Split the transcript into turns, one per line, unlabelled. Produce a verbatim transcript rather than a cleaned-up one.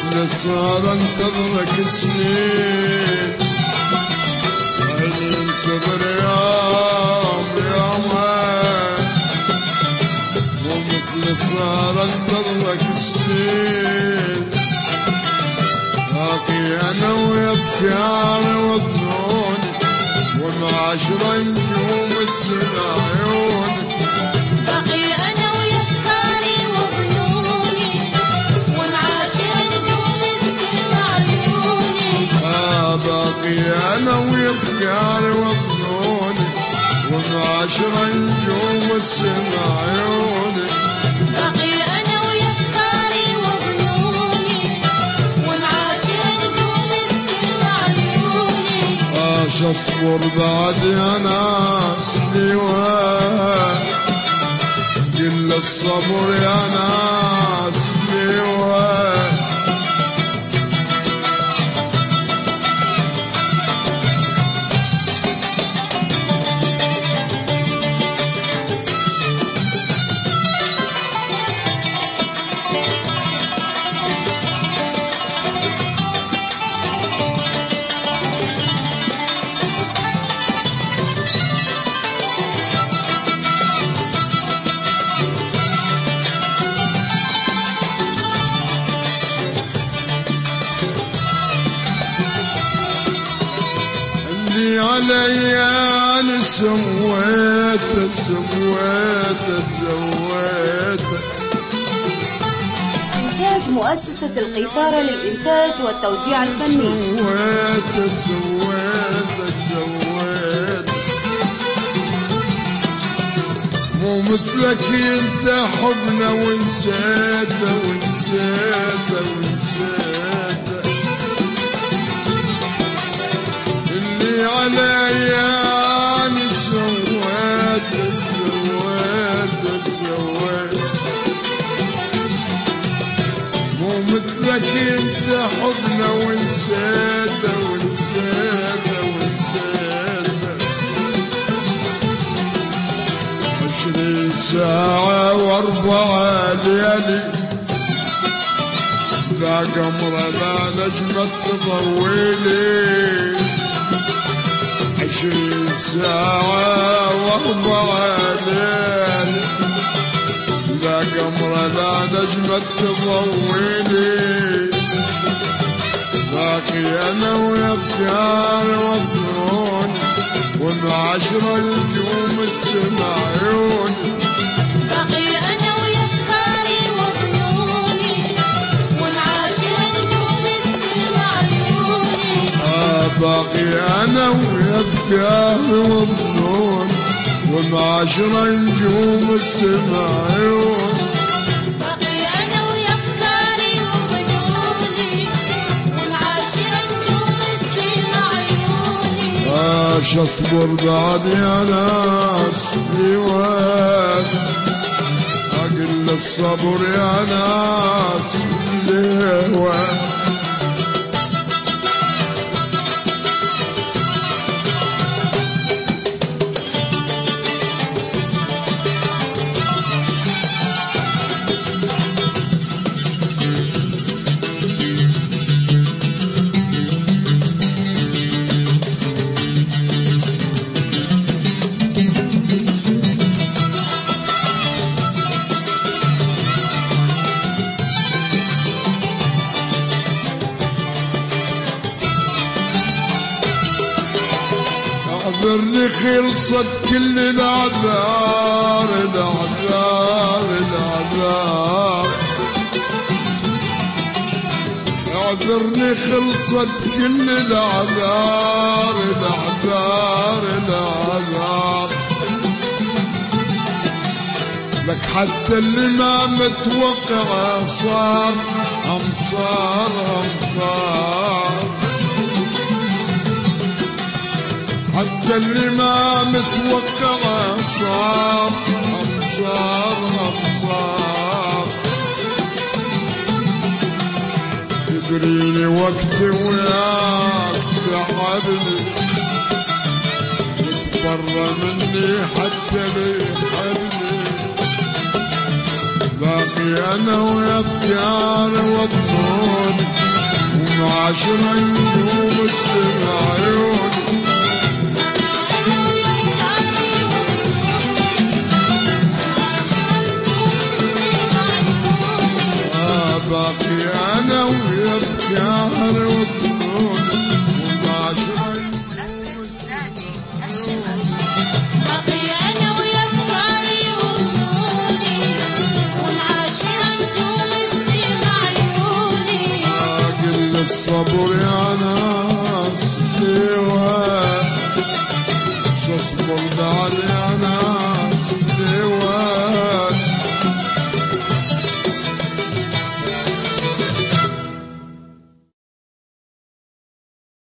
ومثل صار انتظرك سنين، عيني انتظر يوم يومين، ومثل صار انتظرك سنين، باقي انا وافكاري وظنوني، ومعاشرة نجوم السما عيوني.
باقي انا وافكاري وظنوني، ومعاشرة نجوم السما عيوني.
آه باقي انا وافكاري وظنوني، ومعاشرة نجوم السما عيوني.
باقي انا وافكاري وظنوني، ومعاشرة نجوم السما عيوني.
اش اصبر بعد يا ناس ليوان، قل الصبر يا ناس ليوان. اللي علي انا سويت سويت سويت.
إنتاج مؤسسة القيثارة للإنتاج والتوزيع الفني.
سويت سويت سويت، مو مثلك انت حبنا ونسيت ونسيت ونسيت. اللي علي انا سويت سويت سويت، مو مثلك انت حبنا ونسيت ونسيت ونسيت. عشرين ساعة واربعة ليالي، لا قمرة لا نجمة تضويلي. عشرين ساعة واربعة ليالي، لا قمرة لا نجمة تضويلي. باقي انا وافكاري وظنوني، ومعاشرة نجوم السما عيوني.
باقي انا وافكاري وظنوني، ومعاشرة نجوم السما عيوني.
آه باقي انا وافكاري وظنوني، ومعاشرة نجوم السما عيوني.
باقي انا وافكاري وظنوني، ومعاشرة نجوم السما عيوني.
اش اصبر بعد يا ناس ليوان، اقل الصبر يا ناس ليوان. اعذرني خلصت كل الاعذار الاعذار الاعذار. اعذرني خلصت كل الاعذار الاعذار الاعذار. لك حتى اللي ما متوقع صار امصار امصار. حتى اللي ما متوقع صار امصار امصار. تدريني وقتي وياك تعبني، وتبرى مني حتى لي حبني. باقي انا وافكاري وظنوني، عشرة نجوم السما عيوني باقي انا ويبكي عهري وظنوني ومعشرة
باقي انا ويفكاري وظنوني والعاشرة نجوم السما عيوني
اقل الصبر يا ناس ليه شصبر بعدين